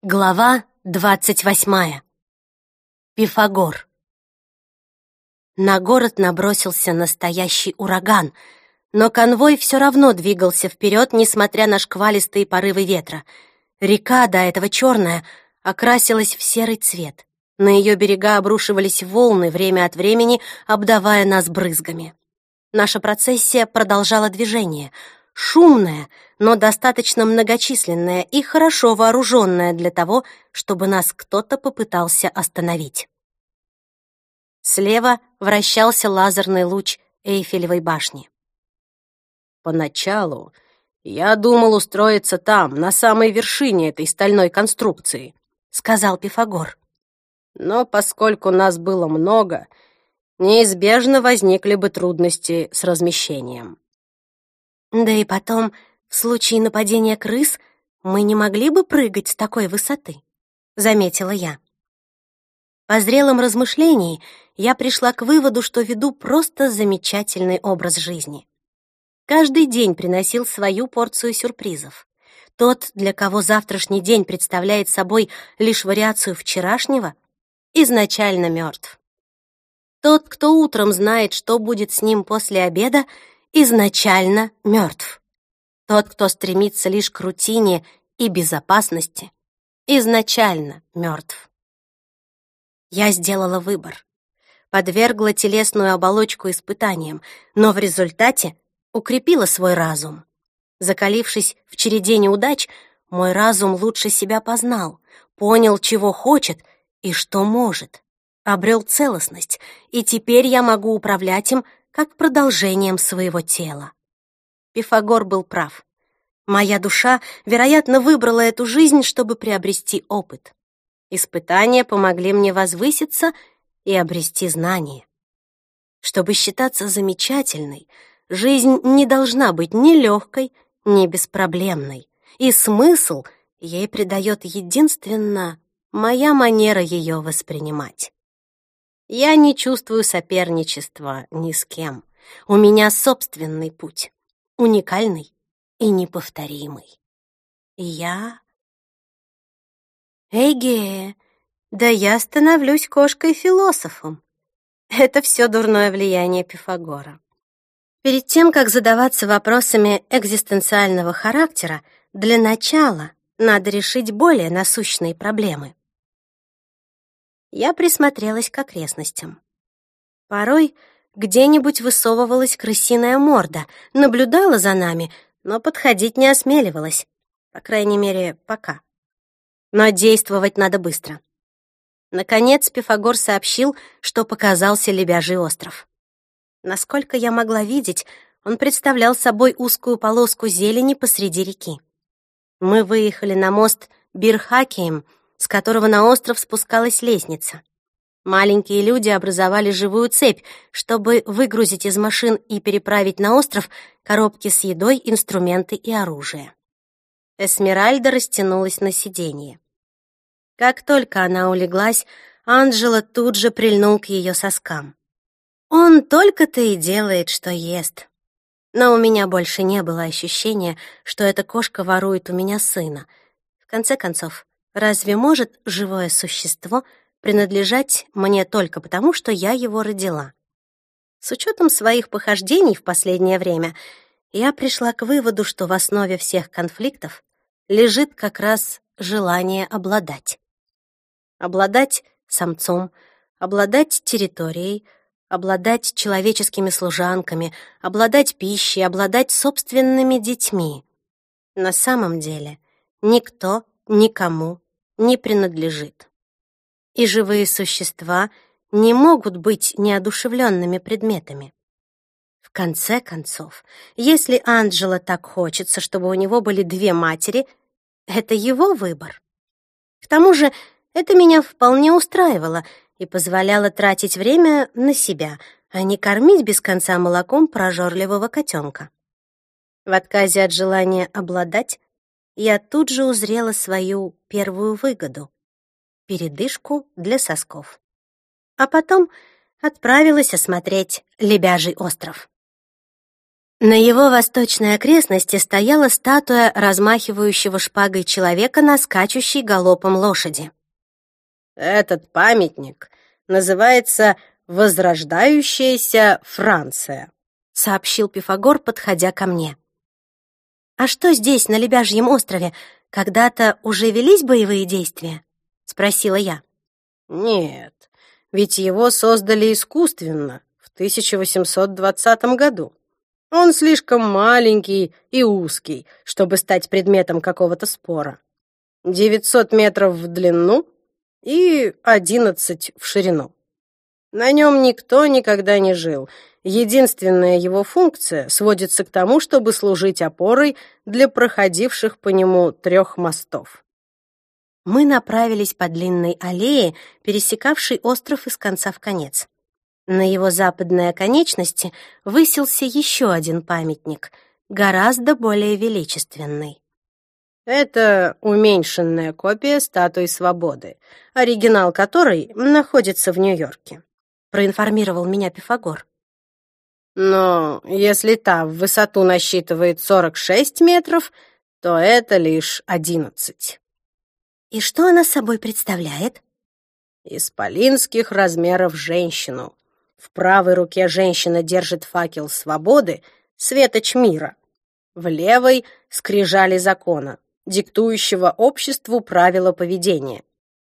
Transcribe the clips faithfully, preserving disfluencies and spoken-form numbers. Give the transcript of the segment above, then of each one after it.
Глава двадцать восьмая. Пифагор. На город набросился настоящий ураган, но конвой все равно двигался вперед, несмотря на шквалистые порывы ветра. Река, до этого черная, окрасилась в серый цвет. На ее берега обрушивались волны, время от времени обдавая нас брызгами. Наша процессия продолжала движение — шумная, но достаточно многочисленная и хорошо вооруженная для того, чтобы нас кто-то попытался остановить. Слева вращался лазерный луч Эйфелевой башни. «Поначалу я думал устроиться там, на самой вершине этой стальной конструкции», — сказал Пифагор. «Но поскольку нас было много, неизбежно возникли бы трудности с размещением». Да и потом, в случае нападения крыс, мы не могли бы прыгать с такой высоты, — заметила я. По зрелом размышлении я пришла к выводу, что веду просто замечательный образ жизни. Каждый день приносил свою порцию сюрпризов. Тот, для кого завтрашний день представляет собой лишь вариацию вчерашнего, изначально мертв. Тот, кто утром знает, что будет с ним после обеда, изначально мертв. Тот, кто стремится лишь к рутине и безопасности, изначально мертв. Я сделала выбор, подвергла телесную оболочку испытаниям, но в результате укрепила свой разум. Закалившись в череде неудач, мой разум лучше себя познал, понял, чего хочет и что может, обрел целостность, и теперь я могу управлять им как продолжением своего тела. Пифагор был прав. Моя душа, вероятно, выбрала эту жизнь, чтобы приобрести опыт. Испытания помогли мне возвыситься и обрести знания. Чтобы считаться замечательной, жизнь не должна быть ни легкой, ни беспроблемной, и смысл ей придает единственно моя манера ее воспринимать. Я не чувствую соперничества ни с кем. У меня собственный путь, уникальный и неповторимый. И я... Эге, да я становлюсь кошкой-философом. Это все дурное влияние Пифагора. Перед тем, как задаваться вопросами экзистенциального характера, для начала надо решить более насущные проблемы. Я присмотрелась к окрестностям. Порой где-нибудь высовывалась крысиная морда, наблюдала за нами, но подходить не осмеливалась, по крайней мере, пока. Но действовать надо быстро. Наконец Пифагор сообщил, что показался Лебяжий остров. Насколько я могла видеть, он представлял собой узкую полоску зелени посреди реки. Мы выехали на мост Бир-Хакием, с которого на остров спускалась лестница. Маленькие люди образовали живую цепь, чтобы выгрузить из машин и переправить на остров коробки с едой, инструменты и оружие. Эсмеральда растянулась на сиденье. Как только она улеглась, Анджело тут же прильнул к ее соскам. Он только-то и делает, что ест. Но у меня больше не было ощущения, что эта кошка ворует у меня сына. В конце концов, разве может живое существо принадлежать мне только потому, что я его родила? С учетом своих похождений в последнее время, я пришла к выводу, что в основе всех конфликтов лежит как раз желание обладать. Обладать самцом, обладать территорией, обладать человеческими служанками, обладать пищей, обладать собственными детьми. На самом деле никто никому не принадлежит. И живые существа не могут быть неодушевленными предметами. В конце концов, если Анджело так хочется, чтобы у него были две матери, это его выбор. К тому же это меня вполне устраивало и позволяло тратить время на себя, а не кормить без конца молоком прожорливого котенка. В отказе от желания обладать я тут же узрела свою первую выгоду — передышку для сосков. А потом отправилась осмотреть Лебяжий остров. На его восточной окрестности стояла статуя размахивающего шпагой человека на скачущей галопом лошади. Этот памятник называется «Возрождающаяся Франция», — сообщил Пифагор, подходя ко мне. «А что здесь, на Лебяжьем острове, когда-то уже велись боевые действия?» — спросила я. «Нет, ведь его создали искусственно в тысяча восемьсот двадцатом году. Он слишком маленький и узкий, чтобы стать предметом какого-то спора. девятьсот метров в длину и одиннадцать в ширину. На нем никто никогда не жил. Единственная его функция сводится к тому, чтобы служить опорой для проходивших по нему трех мостов». Мы направились по длинной аллее, пересекавшей остров из конца в конец. На его западной оконечности высился еще один памятник, гораздо более величественный. Это уменьшенная копия статуи Свободы, оригинал которой находится в Нью-Йорке, проинформировал меня Пифагор. Но если та в высоту насчитывает сорок шесть метров, то это лишь одиннадцать. И что она собой представляет? Исполинских размеров женщину. В правой руке женщина держит факел свободы, светоч мира. В левой — скрижали закона, диктующего обществу правила поведения.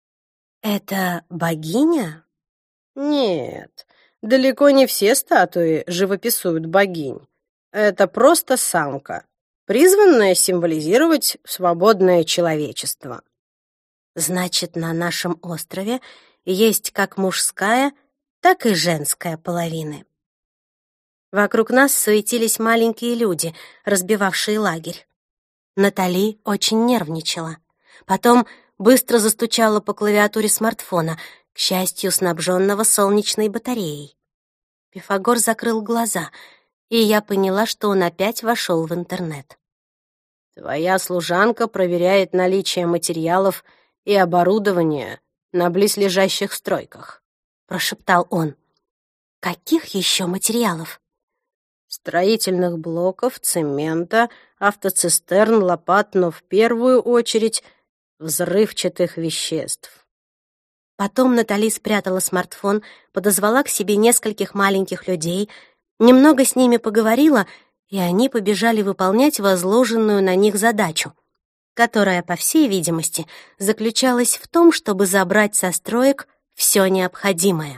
Это богиня? Нет, далеко не все статуи живописуют богинь. Это просто самка, призванная символизировать свободное человечество. Значит, на нашем острове есть как мужская, так и женская половины. Вокруг нас суетились маленькие люди, разбивавшие лагерь. Натали очень нервничала. Потом быстро застучала по клавиатуре смартфона, к счастью, снабженного солнечной батареей. Пифагор закрыл глаза, и я поняла, что он опять вошел в интернет. «Твоя служанка проверяет наличие материалов и оборудования на близлежащих стройках», — прошептал он. «Каких еще материалов?» «Строительных блоков, цемента, автоцистерн, лопат, но в первую очередь взрывчатых веществ». Потом Натали спрятала смартфон, подозвала к себе нескольких маленьких людей, немного с ними поговорила, и они побежали выполнять возложенную на них задачу, которая, по всей видимости, заключалась в том, чтобы забрать со строек все необходимое.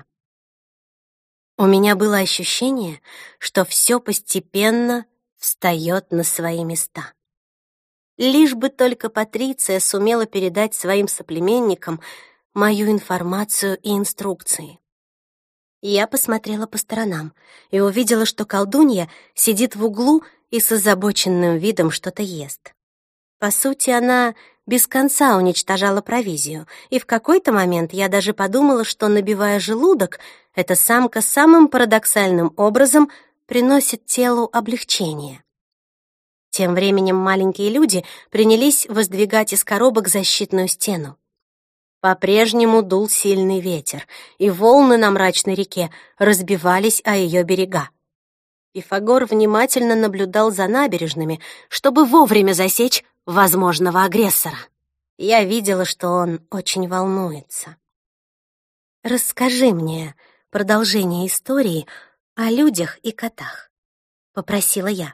У меня было ощущение, что все постепенно встает на свои места. Лишь бы только Патриция сумела передать своим соплеменникам мою информацию и инструкции. Я посмотрела по сторонам и увидела, что колдунья сидит в углу и с озабоченным видом что-то ест. По сути, она без конца уничтожала провизию, и в какой-то момент я даже подумала, что, набивая желудок, эта самка самым парадоксальным образом приносит телу облегчение. Тем временем маленькие люди принялись воздвигать из коробок защитную стену. По-прежнему дул сильный ветер, и волны на мрачной реке разбивались о ее берега. Пифагор внимательно наблюдал за набережными, чтобы вовремя засечь возможного агрессора. Я видела, что он очень волнуется. «Расскажи мне продолжение истории о людях и котах», — попросила я.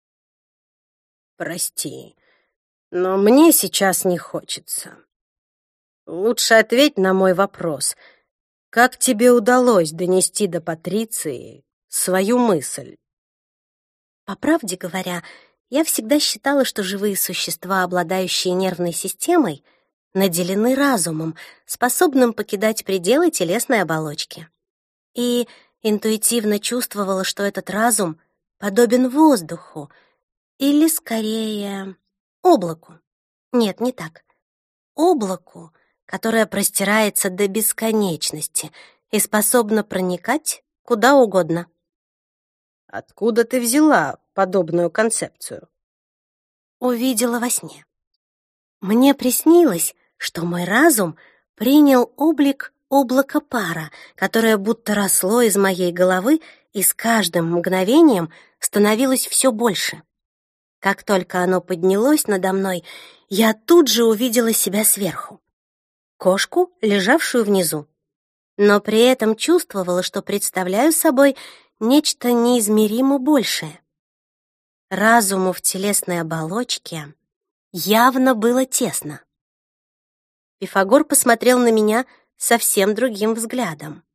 «Прости, но мне сейчас не хочется. Лучше ответь на мой вопрос. Как тебе удалось донести до Патриции свою мысль?» По правде говоря, я всегда считала, что живые существа, обладающие нервной системой, наделены разумом, способным покидать пределы телесной оболочки. И интуитивно чувствовала, что этот разум подобен воздуху, или, скорее, облаку. Нет, не так. Облаку, которое простирается до бесконечности и способно проникать куда угодно. Откуда ты взяла подобную концепцию? Увидела во сне. Мне приснилось, что мой разум принял облик облака пара, которое будто росло из моей головы и с каждым мгновением становилось все больше. Как только оно поднялось надо мной, я тут же увидела себя сверху. Кошку, лежавшую внизу. Но при этом чувствовала, что представляю собой нечто неизмеримо большее. Разуму в телесной оболочке явно было тесно. Пифагор посмотрел на меня совсем другим взглядом.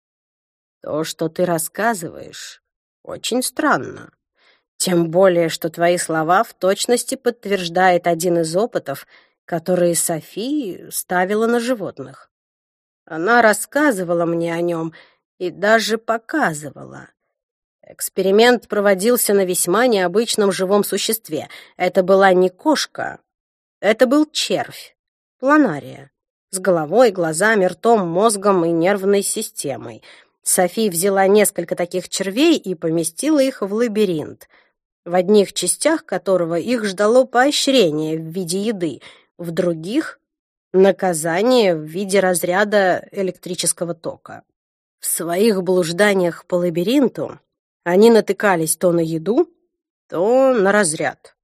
То, что ты рассказываешь, очень странно. Тем более, что твои слова в точности подтверждает один из опытов, которые Софи ставила на животных. Она рассказывала мне о нем и даже показывала. Эксперимент проводился на весьма необычном живом существе. Это была не кошка, это был червь, планария, с головой, глазами, ртом, мозгом и нервной системой. Софи взяла несколько таких червей и поместила их в лабиринт, в одних частях которого их ждало поощрение в виде еды, в других — наказание в виде разряда электрического тока. В своих блужданиях по лабиринту они натыкались то на еду, то на разряд.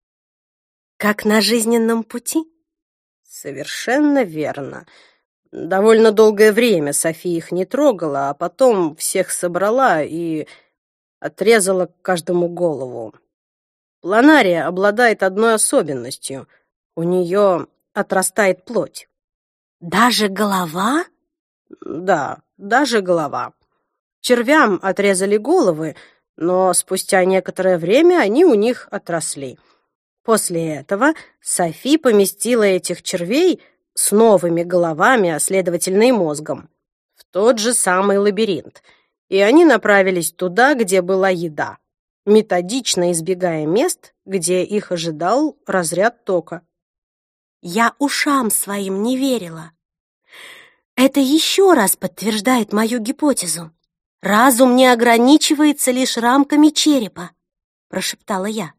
Как на жизненном пути? Совершенно верно. Довольно долгое время Софи их не трогала, а потом всех собрала и отрезала каждому голову. Планария обладает одной особенностью. У нее отрастает плоть. Даже голова? Да, даже голова. Червям отрезали головы, но спустя некоторое время они у них отросли. После этого Софи поместила этих червей с новыми головами, а следовательно и мозгом, в тот же самый лабиринт, и они направились туда, где была еда, методично избегая мест, где их ожидал разряд тока. Я ушам своим не верила. Это еще раз подтверждает мою гипотезу. Разум не ограничивается лишь рамками черепа, прошептала я.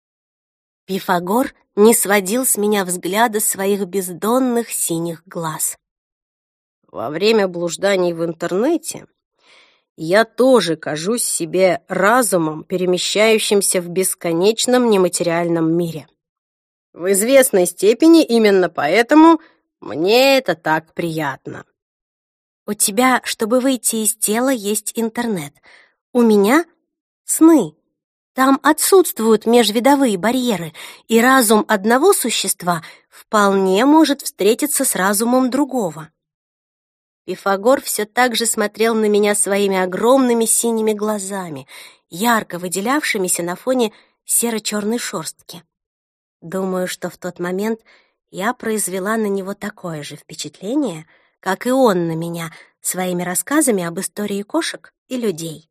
Пифагор не сводил с меня взгляда своих бездонных синих глаз. Во время блужданий в интернете я тоже кажусь себе разумом, перемещающимся в бесконечном нематериальном мире. В известной степени именно поэтому мне это так приятно. У тебя, чтобы выйти из тела, есть интернет. У меня — сны. Там отсутствуют межвидовые барьеры, и разум одного существа вполне может встретиться с разумом другого. Пифагор все так же смотрел на меня своими огромными синими глазами, ярко выделявшимися на фоне серо-черной шерстки. Думаю, что в тот момент я произвела на него такое же впечатление, как и он на меня, своими рассказами об истории кошек и людей.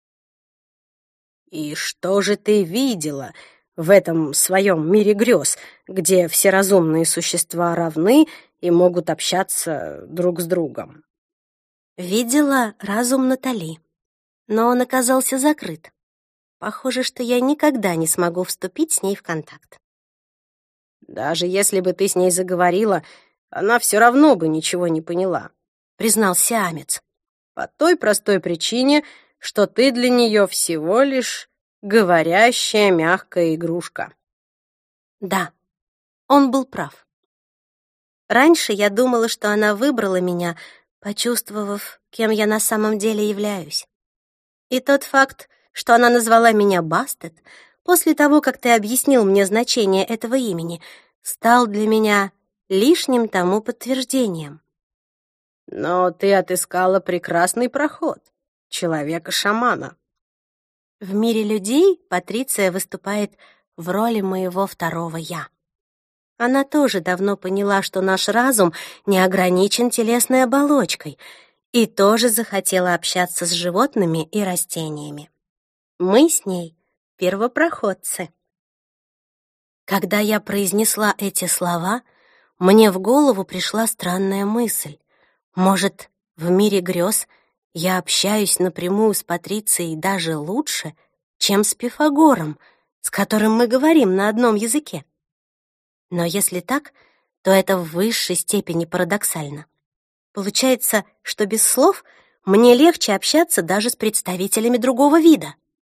«И что же ты видела в этом своем мире грез, где все разумные существа равны и могут общаться друг с другом?» Видела разум Натали, но он оказался закрыт. Похоже, что я никогда не смогу вступить с ней в контакт. «Даже если бы ты с ней заговорила, она все равно бы ничего не поняла», — признался Амец. «По той простой причине, что ты для нее всего лишь говорящая мягкая игрушка». Да, он был прав. Раньше я думала, что она выбрала меня, почувствовав, кем я на самом деле являюсь. И тот факт, что она назвала меня Бастет, после того, как ты объяснил мне значение этого имени, стал для меня лишним тому подтверждением. Но ты отыскала прекрасный проход, человека-шамана. В мире людей Патриция выступает в роли моего второго «я». Она тоже давно поняла, что наш разум не ограничен телесной оболочкой, и тоже захотела общаться с животными и растениями. Мы с ней первопроходцы. Когда я произнесла эти слова, мне в голову пришла странная мысль. Может, в мире грез я общаюсь напрямую с Патрицией даже лучше, чем с Пифагором, с которым мы говорим на одном языке? Но если так, то это в высшей степени парадоксально. Получается, что без слов мне легче общаться даже с представителями другого вида.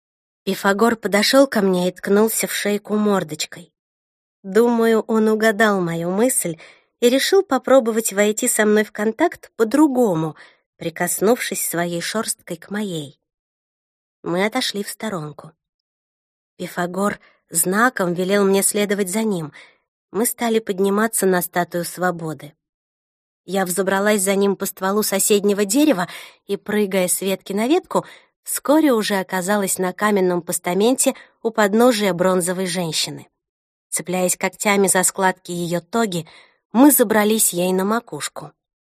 Пифагор подошел ко мне и ткнулся в шейку мордочкой. Думаю, он угадал мою мысль и решил попробовать войти со мной в контакт по-другому, прикоснувшись своей шерсткой к моей. Мы отошли в сторонку. Пифагор знаком велел мне следовать за ним. Мы стали подниматься на статую свободы. Я взобралась за ним по стволу соседнего дерева и, прыгая с ветки на ветку, вскоре уже оказалась на каменном постаменте у подножия бронзовой женщины. Цепляясь когтями за складки ее тоги, мы забрались ей на макушку.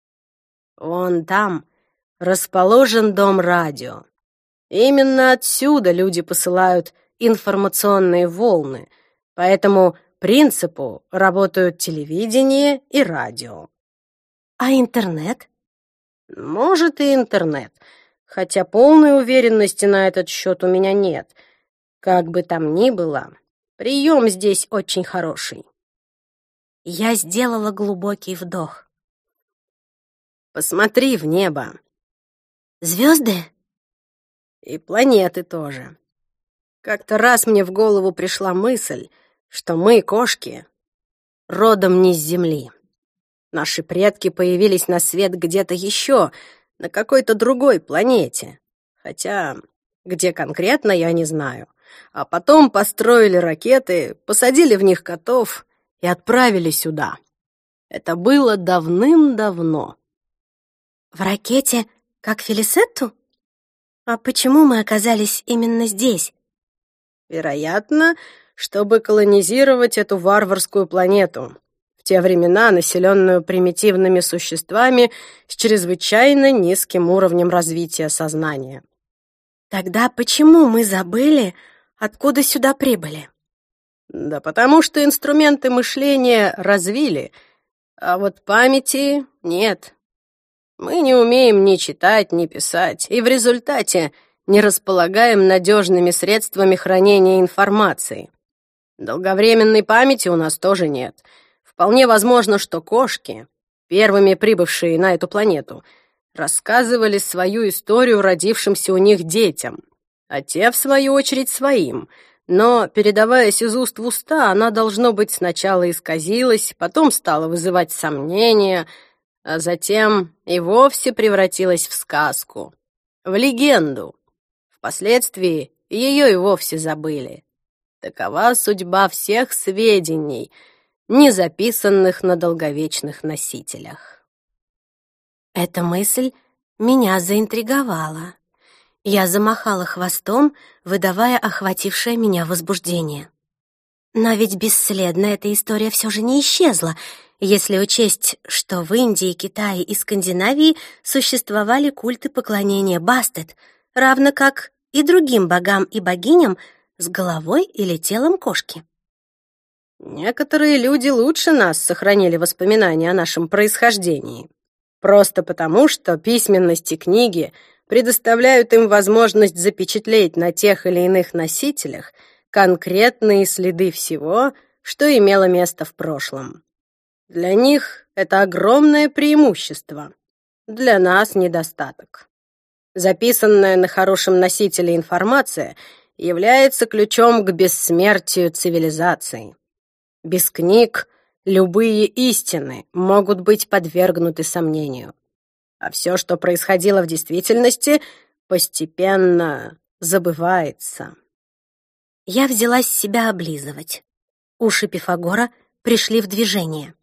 «Вон там расположен дом радио. Именно отсюда люди посылают информационные волны, по этому принципу работают телевидение и радио». «А интернет?» «Может, и интернет, хотя полной уверенности на этот счет у меня нет. Как бы там ни было, прием здесь очень хороший». Я сделала глубокий вдох. «Посмотри в небо». «Звезды?» «И планеты тоже. Как-то раз мне в голову пришла мысль, что мы, кошки, родом не с Земли. Наши предки появились на свет где-то еще, на какой-то другой планете. Хотя, где конкретно, я не знаю. А потом построили ракеты, посадили в них котов и отправили сюда. Это было давным-давно». «В ракете, как Фелисетту? А почему мы оказались именно здесь?» «Вероятно, чтобы колонизировать эту варварскую планету, в те времена населенную примитивными существами с чрезвычайно низким уровнем развития сознания». «Тогда почему мы забыли, откуда сюда прибыли?» «Да потому что инструменты мышления развили, а вот памяти нет. Мы не умеем ни читать, ни писать, и в результате не располагаем надежными средствами хранения информации. Долговременной памяти у нас тоже нет. Вполне возможно, что кошки, первыми прибывшие на эту планету, рассказывали свою историю родившимся у них детям, а те, в свою очередь, своим. Но, передаваясь из уст в уста, она, должно быть, сначала исказилась, потом стала вызывать сомнения, а затем и вовсе превратилась в сказку, в легенду. Впоследствии ее и вовсе забыли. Такова судьба всех сведений, не записанных на долговечных носителях». Эта мысль меня заинтриговала. Я замахала хвостом, выдавая охватившее меня возбуждение. Но ведь бесследно эта история все же не исчезла, если учесть, что в Индии, Китае и Скандинавии существовали культы поклонения Бастет, равно как и другим богам и богиням с головой или телом кошки. Некоторые люди лучше нас сохранили воспоминания о нашем происхождении, просто потому, что письменность и книги предоставляют им возможность запечатлеть на тех или иных носителях конкретные следы всего, что имело место в прошлом. Для них это огромное преимущество, для нас недостаток. Записанная на хорошем носителе информация является ключом к бессмертию цивилизации. Без книг любые истины могут быть подвергнуты сомнению. А все, что происходило в действительности, постепенно забывается. Я взялась себя облизывать. Уши Пифагора пришли в движение.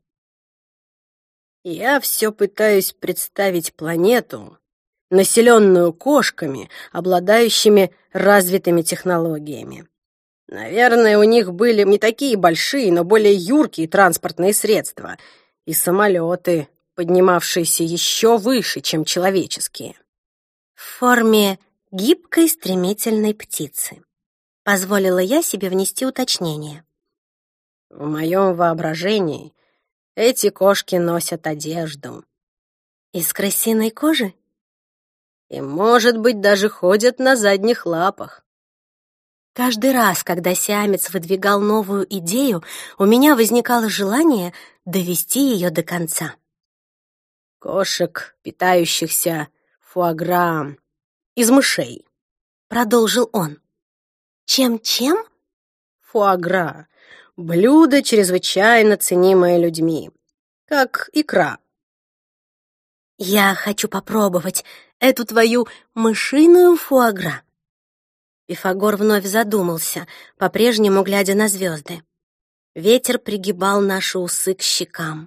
Я все пытаюсь представить планету, населенную кошками, обладающими развитыми технологиями. Наверное, у них были не такие большие, но более юркие транспортные средства и самолеты, поднимавшиеся еще выше, чем человеческие. В форме гибкой стремительной птицы. Позволила я себе внести уточнение. В моем воображении эти кошки носят одежду. Из крысиной кожи? И, может быть, даже ходят на задних лапах. Каждый раз, когда сиамец выдвигал новую идею, у меня возникало желание довести ее до конца. Кошек, питающихся фуагра из мышей, продолжил он. Чем-чем? Фуагра. Блюдо, чрезвычайно ценимое людьми. Как икра. Я хочу попробовать эту твою мышиную фуагра. Пифагор вновь задумался, по-прежнему глядя на звезды. Ветер пригибал наши усы к щекам.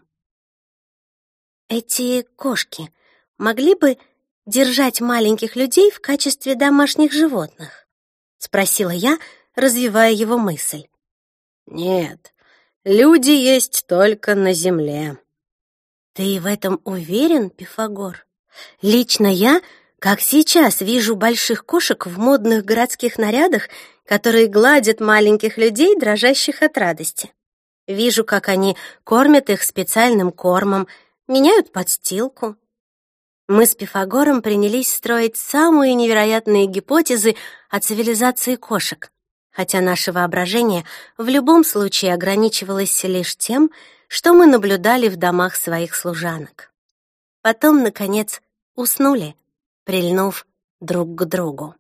Эти кошки могли бы держать маленьких людей в качестве домашних животных? Спросила я, развивая его мысль. Нет, люди есть только на земле. Ты в этом уверен, Пифагор? Лично я, как сейчас, вижу больших кошек в модных городских нарядах, которые гладят маленьких людей, дрожащих от радости. Вижу, как они кормят их специальным кормом, меняют подстилку. Мы с Пифагором принялись строить самые невероятные гипотезы о цивилизации кошек, хотя наше воображение в любом случае ограничивалось лишь тем, что мы наблюдали в домах своих служанок. Потом, наконец, уснули, прильнув друг к другу.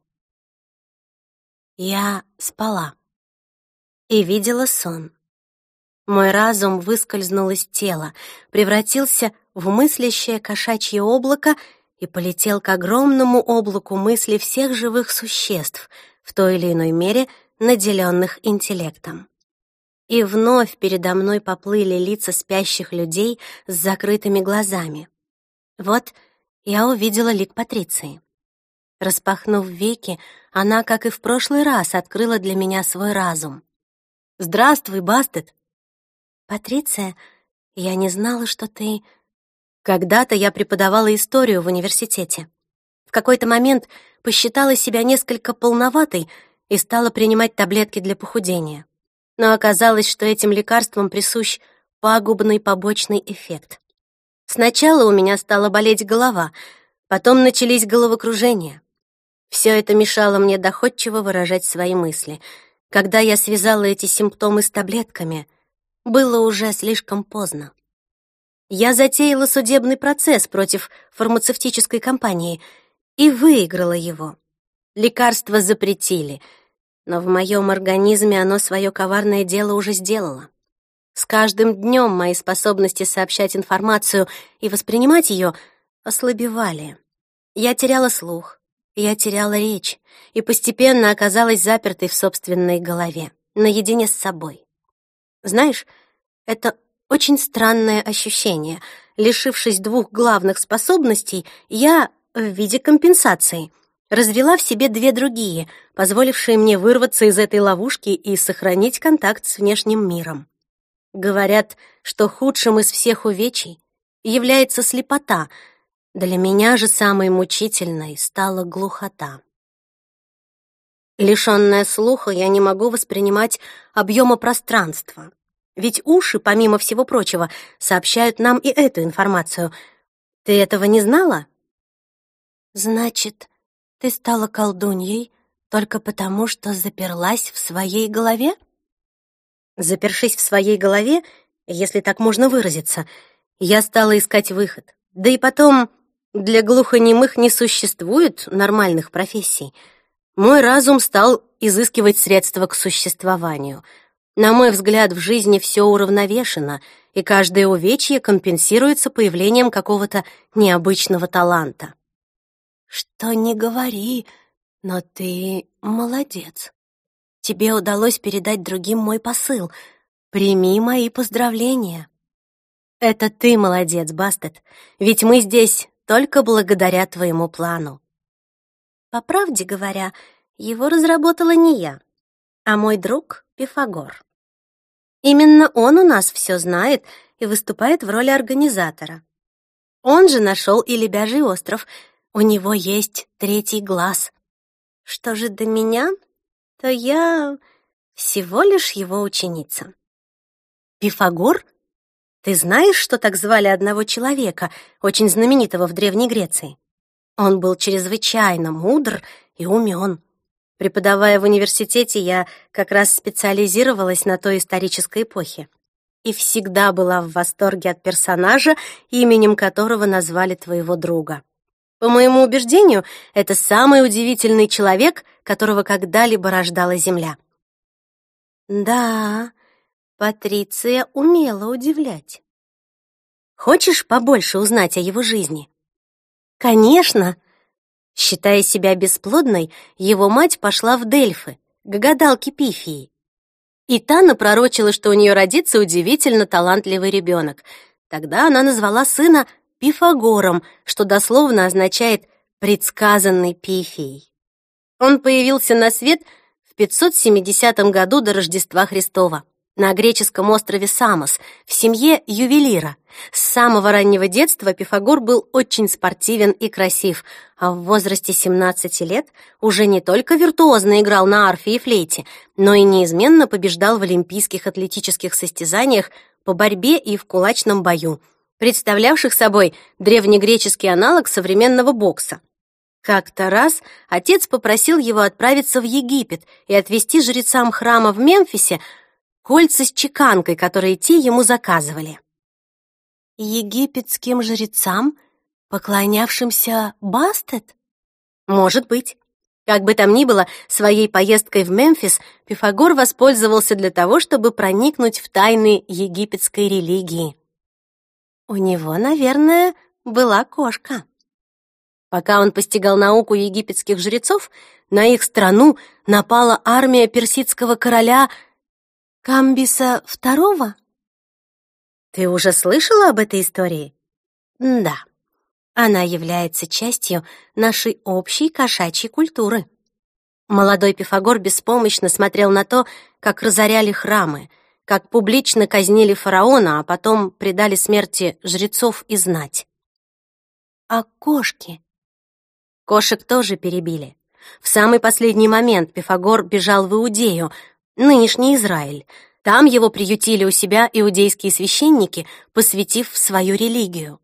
Я спала и видела сон. Мой разум выскользнул из тела, превратился в мыслящее кошачье облако и полетел к огромному облаку мыслей всех живых существ, в той или иной мере наделенных интеллектом. И вновь передо мной поплыли лица спящих людей с закрытыми глазами. Вот я увидела лик Патриции. Распахнув веки, она, как и в прошлый раз, открыла для меня свой разум. «Здравствуй, Бастет!» «Патриция, я не знала, что ты...» Когда-то я преподавала историю в университете. В какой-то момент посчитала себя несколько полноватой и стала принимать таблетки для похудения. Но оказалось, что этим лекарствам присущ пагубный побочный эффект. Сначала у меня стала болеть голова, потом начались головокружения. Все это мешало мне доходчиво выражать свои мысли. Когда я связала эти симптомы с таблетками, было уже слишком поздно. Я затеяла судебный процесс против фармацевтической компании и выиграла его. Лекарство запретили, но в моем организме оно свое коварное дело уже сделало. С каждым днем мои способности сообщать информацию и воспринимать ее ослабевали. Я теряла слух, я теряла речь и постепенно оказалась запертой в собственной голове, наедине с собой. Знаешь, это очень странное ощущение. Лишившись двух главных способностей, я, в виде компенсации, развела в себе две другие, позволившие мне вырваться из этой ловушки и сохранить контакт с внешним миром. Говорят, что худшим из всех увечий является слепота. Для меня же самой мучительной стала глухота. Лишённая слуха, я не могу воспринимать объема пространства. Ведь уши, помимо всего прочего, сообщают нам и эту информацию. Ты этого не знала? Значит, ты стала колдуньей только потому, что заперлась в своей голове? Запершись в своей голове, если так можно выразиться, я стала искать выход. Да и потом, для глухонемых не существует нормальных профессий. Мой разум стал изыскивать средства к существованию. На мой взгляд, в жизни все уравновешено, и каждое увечье компенсируется появлением какого-то необычного таланта. Что ни говори, но ты молодец. Тебе удалось передать другим мой посыл. Прими мои поздравления. Это ты молодец, Бастет, ведь мы здесь только благодаря твоему плану. По правде говоря, его разработала не я, а мой друг Пифагор. Именно он у нас все знает и выступает в роли организатора. Он же нашел и Лебяжий остров. У него есть третий глаз. Что же до меня, то я всего лишь его ученица. Пифагор? Ты знаешь, что так звали одного человека, очень знаменитого в Древней Греции? Он был чрезвычайно мудр и умен. Преподавая в университете, я как раз специализировалась на той исторической эпохе и всегда была в восторге от персонажа, именем которого назвали твоего друга. По моему убеждению, это самый удивительный человек, которого когда-либо рождала Земля. Да, Патриция умела удивлять. Хочешь побольше узнать о его жизни? Конечно. Считая себя бесплодной, его мать пошла в Дельфы, к гадалке Пифии. И та напророчила, что у нее родится удивительно талантливый ребенок. Тогда она назвала сына Пифагором, что дословно означает «предсказанный Пифией». Он появился на свет в пятьсот семидесятом году до Рождества Христова на греческом острове Самос в семье ювелира. С самого раннего детства Пифагор был очень спортивен и красив, а в возрасте семнадцати лет уже не только виртуозно играл на арфе и флейте, но и неизменно побеждал в олимпийских атлетических состязаниях по борьбе и в кулачном бою, представлявших собой древнегреческий аналог современного бокса. Как-то раз отец попросил его отправиться в Египет и отвезти жрецам храма в Мемфисе кольца с чеканкой, которые те ему заказывали. Египетским жрецам, поклонявшимся Бастет? Может быть. Как бы там ни было, своей поездкой в Мемфис Пифагор воспользовался для того, чтобы проникнуть в тайны египетской религии. У него, наверное, была кошка. Пока он постигал науку египетских жрецов, на их страну напала армия персидского короля Камбиса второго. Ты уже слышала об этой истории? Да. Она является частью нашей общей кошачьей культуры. Молодой Пифагор беспомощно смотрел на то, как разоряли храмы, как публично казнили фараона, а потом предали смерти жрецов и знать. А кошки? Кошек тоже перебили. В самый последний момент Пифагор бежал в Иудею, нынешний Израиль. Там его приютили у себя иудейские священники, посвятив в свою религию.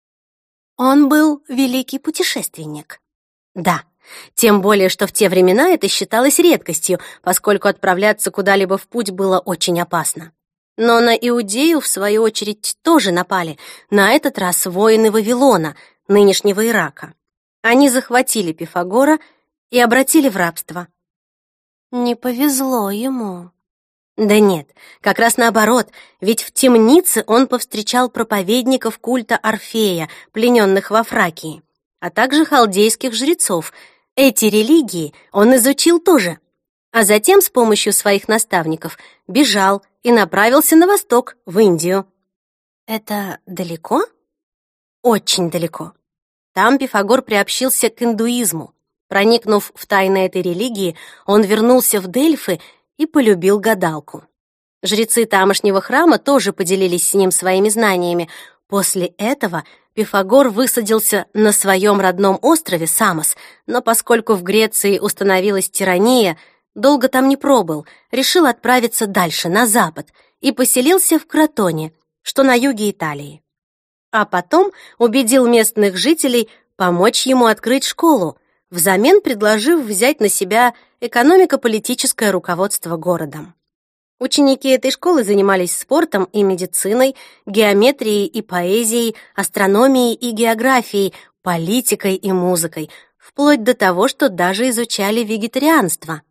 Он был великий путешественник. Да, тем более, что в те времена это считалось редкостью, поскольку отправляться куда-либо в путь было очень опасно. Но на Иудею, в свою очередь, тоже напали, на этот раз воины Вавилона, нынешнего Ирака. Они захватили Пифагора и обратили в рабство. Не повезло ему. Да нет, как раз наоборот, ведь в темнице он повстречал проповедников культа Орфея, плененных во Фракии, а также халдейских жрецов. Эти религии он изучил тоже, а затем с помощью своих наставников бежал и направился на восток, в Индию. Это далеко? Очень далеко. Там Пифагор приобщился к индуизму. Проникнув в тайны этой религии, он вернулся в Дельфы и полюбил гадалку. Жрецы тамошнего храма тоже поделились с ним своими знаниями. После этого Пифагор высадился на своем родном острове Самос, но поскольку в Греции установилась тирания, долго там не пробыл, решил отправиться дальше, на запад, и поселился в Кротоне, что на юге Италии. А потом убедил местных жителей помочь ему открыть школу, взамен предложив взять на себя экономико-политическое руководство городом. Ученики этой школы занимались спортом и медициной, геометрией и поэзией, астрономией и географией, политикой и музыкой, вплоть до того, что даже изучали вегетарианство.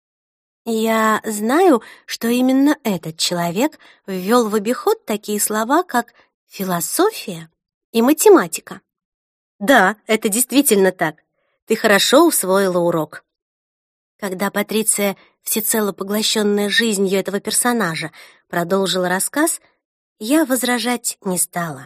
Я знаю, что именно этот человек ввел в обиход такие слова, как философия и математика. Да, это действительно так. Ты хорошо усвоила урок. Когда Патриция, всецело поглощенная жизнью этого персонажа, продолжила рассказ, я возражать не стала.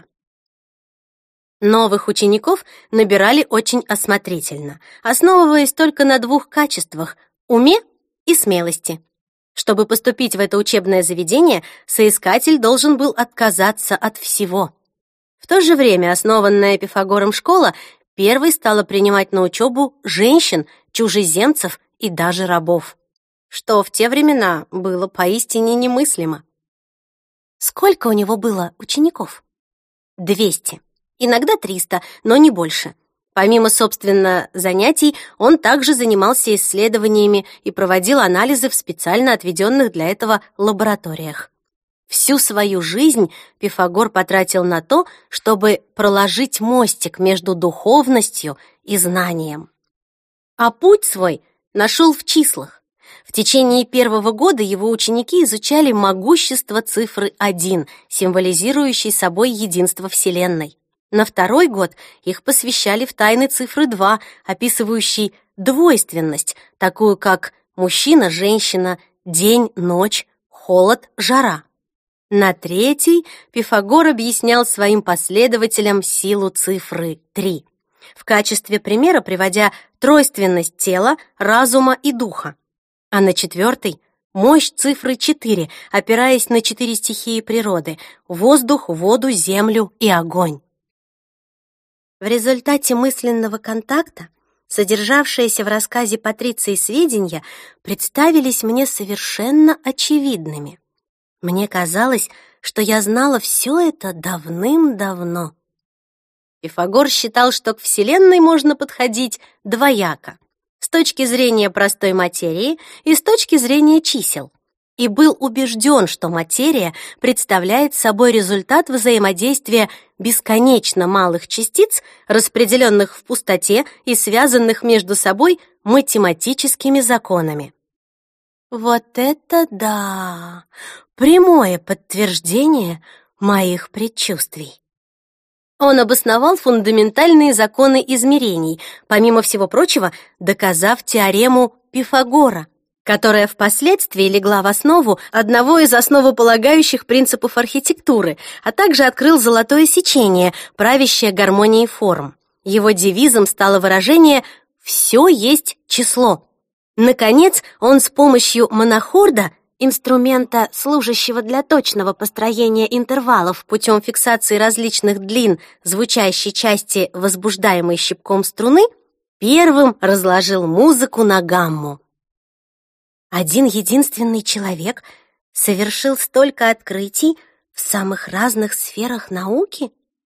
Новых учеников набирали очень осмотрительно, основываясь только на двух качествах — уме и смелости. Чтобы поступить в это учебное заведение, соискатель должен был отказаться от всего. В то же время основанная Пифагором школа первой стала принимать на учебу женщин, чужеземцев и даже рабов, что в те времена было поистине немыслимо. Сколько у него было учеников? Двести, иногда триста, но не больше. Помимо, собственно, занятий, он также занимался исследованиями и проводил анализы в специально отведенных для этого лабораториях. Всю свою жизнь Пифагор потратил на то, чтобы проложить мостик между духовностью и знанием. А путь свой нашел в числах. В течение первого года его ученики изучали могущество цифры один, символизирующей собой единство Вселенной. На второй год их посвящали в тайны цифры два, описывающей двойственность, такую как мужчина-женщина, день-ночь, холод-жара. На третий Пифагор объяснял своим последователям силу цифры три, в качестве примера приводя тройственность тела, разума и духа. А на четвертый — мощь цифры четыре, опираясь на четыре стихии природы — воздух, воду, землю и огонь. В результате мысленного контакта содержавшиеся в рассказе Патриции сведения представились мне совершенно очевидными. Мне казалось, что я знала все это давным-давно. Пифагор считал, что к Вселенной можно подходить двояко, с точки зрения простой материи и с точки зрения чисел, и был убежден, что материя представляет собой результат взаимодействия бесконечно малых частиц, распределенных в пустоте и связанных между собой математическими законами. Вот это да! Прямое подтверждение моих предчувствий. Он обосновал фундаментальные законы измерений, помимо всего прочего, доказав теорему Пифагора, которая впоследствии легла в основу одного из основополагающих принципов архитектуры, а также открыл золотое сечение, правящее гармонией форм. Его девизом стало выражение «все есть число». Наконец, он с помощью монохорда, инструмента, служащего для точного построения интервалов путем фиксации различных длин звучащей части, возбуждаемой щипком струны, первым разложил музыку на гамму. Один единственный человек совершил столько открытий в самых разных сферах науки?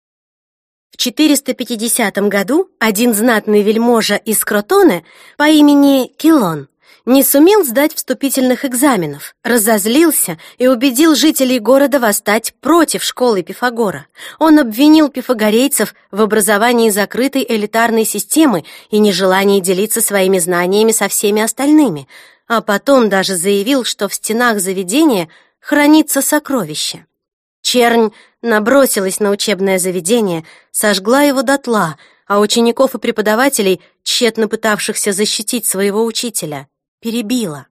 В четыреста пятидесятом году один знатный вельможа из Кротоне по имени Килон не сумел сдать вступительных экзаменов, разозлился и убедил жителей города восстать против школы Пифагора. Он обвинил пифагорейцев в образовании закрытой элитарной системы и нежелании делиться своими знаниями со всеми остальными, а потом даже заявил, что в стенах заведения хранится сокровище. Чернь набросилась на учебное заведение, сожгла его дотла, а учеников и преподавателей, тщетно пытавшихся защитить своего учителя, перебила.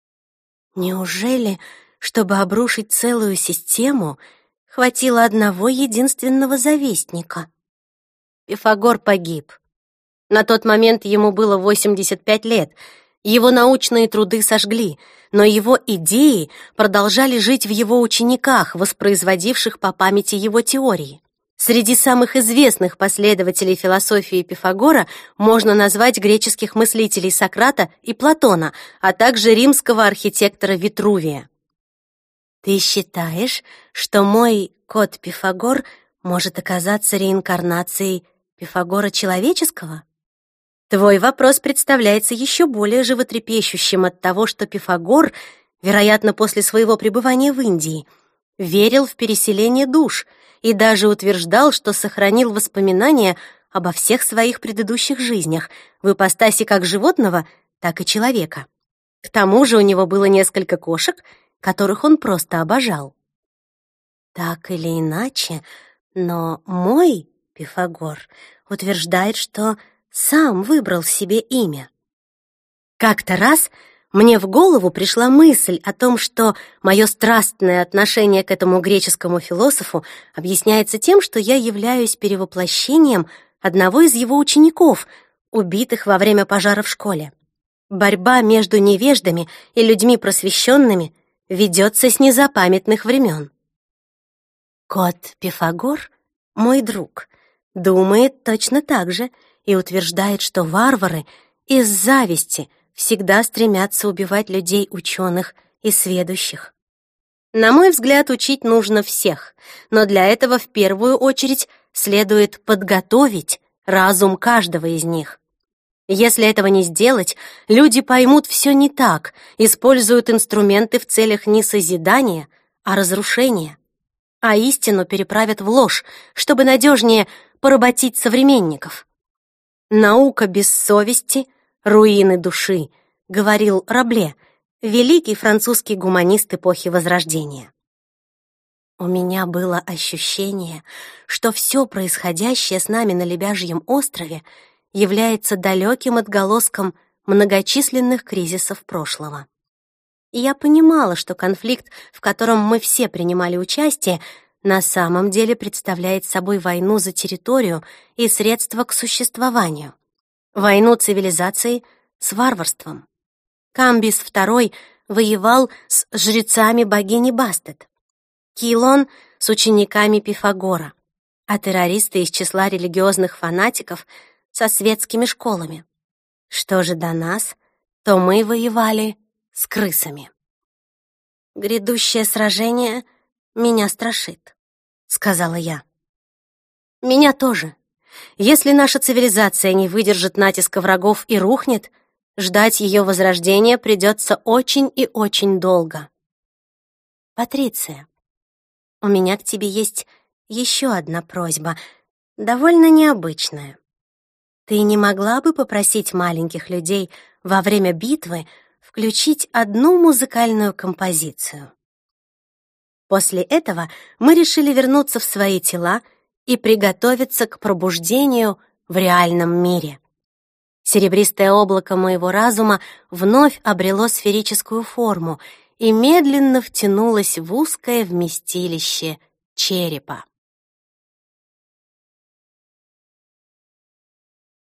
Неужели, чтобы обрушить целую систему, хватило одного единственного завистника? Пифагор погиб. На тот момент ему было восемьдесят пять лет. Его научные труды сожгли, но его идеи продолжали жить в его учениках, воспроизводивших по памяти его теории. Среди самых известных последователей философии Пифагора можно назвать греческих мыслителей Сократа и Платона, а также римского архитектора Витрувия. Ты считаешь, что мой кот Пифагор может оказаться реинкарнацией Пифагора человеческого? Твой вопрос представляется еще более животрепещущим от того, что Пифагор, вероятно, после своего пребывания в Индии, верил в переселение душ и даже утверждал, что сохранил воспоминания обо всех своих предыдущих жизнях в ипостаси как животного, так и человека. К тому же у него было несколько кошек, которых он просто обожал. Так или иначе, но мой Пифагор утверждает, что сам выбрал себе имя. Как-то раз мне в голову пришла мысль о том, что мое страстное отношение к этому греческому философу объясняется тем, что я являюсь перевоплощением одного из его учеников, убитых во время пожара в школе. Борьба между невеждами и людьми просвещенными ведется с незапамятных времен. Кот Пифагор, мой друг, думает точно так же и утверждает, что варвары из зависти всегда стремятся убивать людей ученых и сведущих. На мой взгляд, учить нужно всех, но для этого в первую очередь следует подготовить разум каждого из них. Если этого не сделать, люди поймут все не так, используют инструменты в целях не созидания, а разрушения, а истину переправят в ложь, чтобы надежнее поработить современников. Наука без совести — руины души, говорил Рабле, великий французский гуманист эпохи Возрождения. У меня было ощущение, что все происходящее с нами на Лебяжьем острове является далеким отголоском многочисленных кризисов прошлого. И я понимала, что конфликт, в котором мы все принимали участие, на самом деле представляет собой войну за территорию и средства к существованию. Войну цивилизации с варварством. Камбис второй воевал с жрецами богини Бастет, Килон с учениками Пифагора, а террористы из числа религиозных фанатиков со светскими школами. Что же до нас, то мы воевали с крысами. «Грядущее сражение меня страшит», — сказала я. «Меня тоже. Если наша цивилизация не выдержит натиска врагов и рухнет, ждать ее возрождения придется очень и очень долго. Патриция, у меня к тебе есть еще одна просьба, довольно необычная. Ты не могла бы попросить маленьких людей во время битвы включить одну музыкальную композицию?» После этого мы решили вернуться в свои тела и приготовиться к пробуждению в реальном мире. Серебристое облако моего разума вновь обрело сферическую форму и медленно втянулось в узкое вместилище черепа.